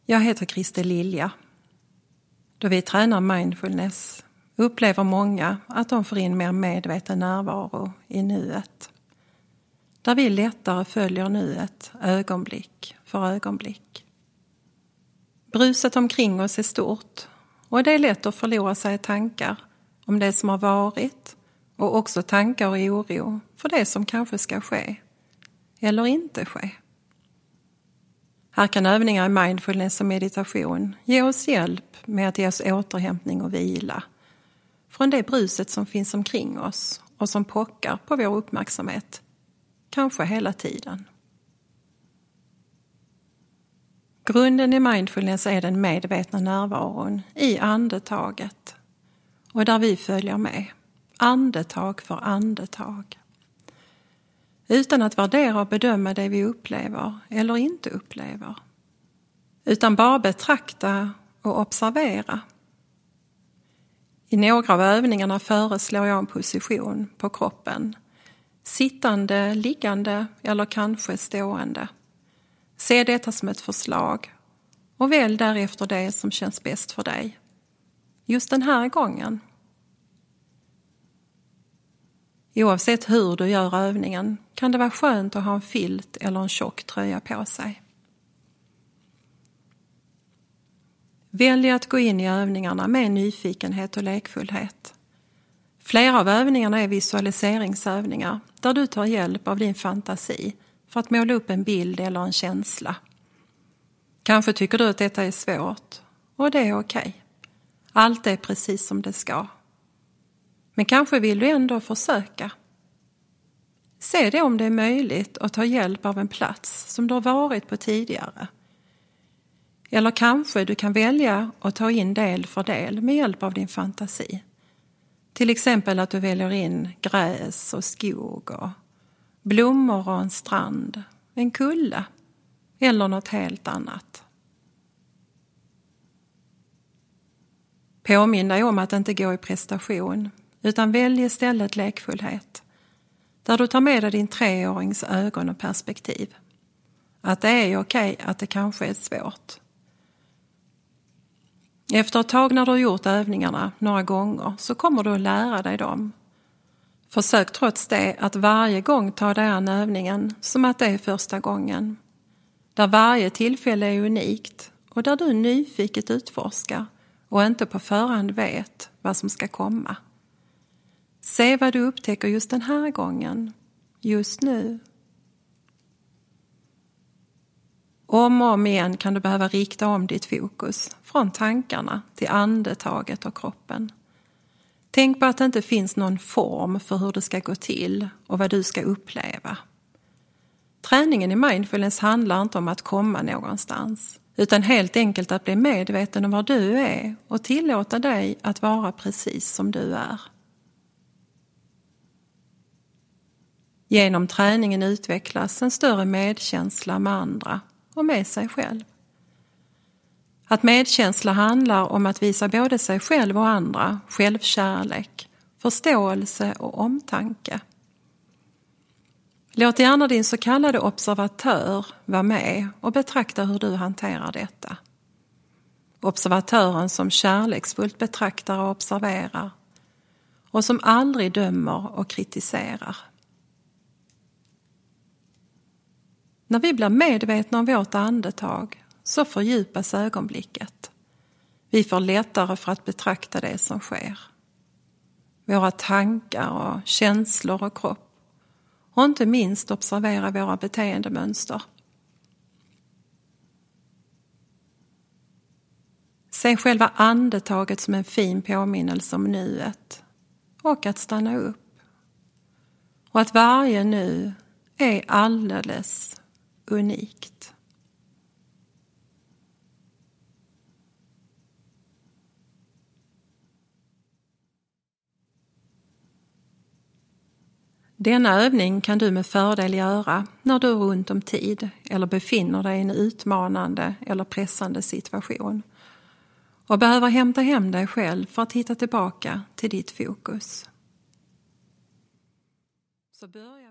Jag heter Christer Lilja. Då vi tränar mindfulness upplever många att de får in mer medveten närvaro i nuet. Där vi lättare följer nuet ögonblick för ögonblick. Bruset omkring oss är stort och det är lätt att förlora sig i tankar om det som har varit och också tankar och oro för det som kanske ska ske eller inte ske. Här kan övningar i mindfulness och meditation ge oss hjälp med att ge oss återhämtning och vila från det bruset som finns omkring oss och som pockar på vår uppmärksamhet, kanske hela tiden. Grunden i mindfulness är den medvetna närvaron i andetaget och där vi följer med, andetag för andetag. Utan att värdera och bedöma det vi upplever eller inte upplever. Utan bara betrakta och observera. I några av övningarna föreslår jag en position på kroppen. Sittande, liggande eller kanske stående. Se detta som ett förslag och välj därefter det som känns bäst för dig. Just den här gången. Oavsett hur du gör övningen kan det vara skönt att ha en filt eller en tjock tröja på sig. Välj att gå in i övningarna med nyfikenhet och lekfullhet. Flera av övningarna är visualiseringsövningar där du tar hjälp av din fantasi för att måla upp en bild eller en känsla. Kanske tycker du att detta är svårt och det är okej. Allt är precis som det ska. Men kanske vill du ändå försöka. Se det om det är möjligt att ta hjälp av en plats som du har varit på tidigare. Eller kanske du kan välja att ta in del för del med hjälp av din fantasi. Till exempel att du väljer in gräs och skog och blommor och en strand, en kulle eller något helt annat. Påminn dig om att inte gå i prestation utan välj istället lekfullhet. Där du tar med dig din 3-årings ögon och perspektiv. Att det är okej att det kanske är svårt. Efter ett tag när du har gjort övningarna några gånger så kommer du att lära dig dem. Försök trots det att varje gång ta dig an övningen som att det är första gången. Där varje tillfälle är unikt och där du nyfiket utforskar och inte på förhand vet vad som ska komma. Se vad du upptäcker just den här gången, just nu. Om och om igen kan du behöva rikta om ditt fokus från tankarna till andetaget och kroppen. Tänk på att det inte finns någon form för hur det ska gå till och vad du ska uppleva. Träningen i mindfulness handlar inte om att komma någonstans, utan helt enkelt att bli medveten om var du är och tillåta dig att vara precis som du är. Genom träningen utvecklas en större medkänsla med andra och med sig själv. Att medkänsla handlar om att visa både sig själv och andra självkärlek, förståelse och omtanke. Låt gärna din så kallade observatör vara med och betrakta hur du hanterar detta. Observatören som kärleksfullt betraktar och observerar och som aldrig dömer och kritiserar. När vi blir medvetna om vårt andetag så fördjupas ögonblicket. Vi får lättare för att betrakta det som sker. Våra tankar och känslor och kropp. Och inte minst observera våra beteendemönster. Se själva andetaget som en fin påminnelse om nuet. Och att stanna upp. Och att varje nu är alldeles unikt. Denna övning kan du med fördel göra när du är runt om tid eller befinner dig i en utmanande eller pressande situation och behöver hämta hem dig själv för att hitta tillbaka till ditt fokus. Så börja